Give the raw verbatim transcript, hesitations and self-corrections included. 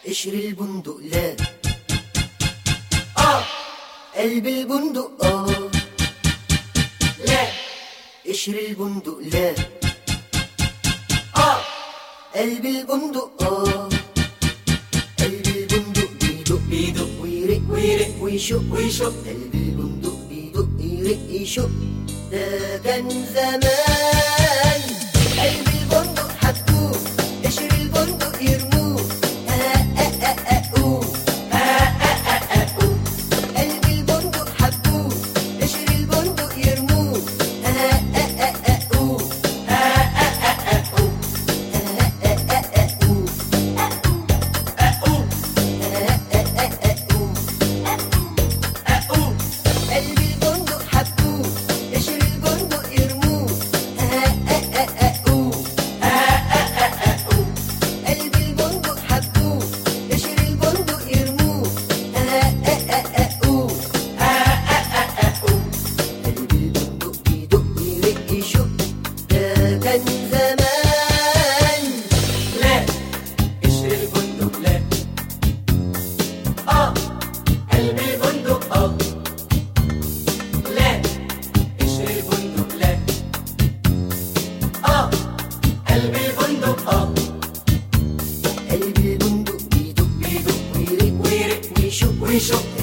قشر البندق لا، اه قلب البندق اه لا، قشر البندق لا، اه قلب البندق اه قلب البندق بيدق بيدق ويرق ويرق ويشق ويشق، قلب البندق بيدق يرق يشق. ده كان زمان قلب البندق حبوه، قشر البندق يرموه. قلب البندق حبوه، قشر البندق يرموه. قلب البندق حبوه، قشر البندق يرموه. قلب البندق حبوه، قشر البندق يرموه. قلب البندق بيدق يرق يشق. ده كان زمان. لا قشر البندق لا، اه قلب البندق اه لا قشر البندق لا، اه قلب البندق اه قلب البندق بيدق بيدق ويرق ويرق ويشق ويشق.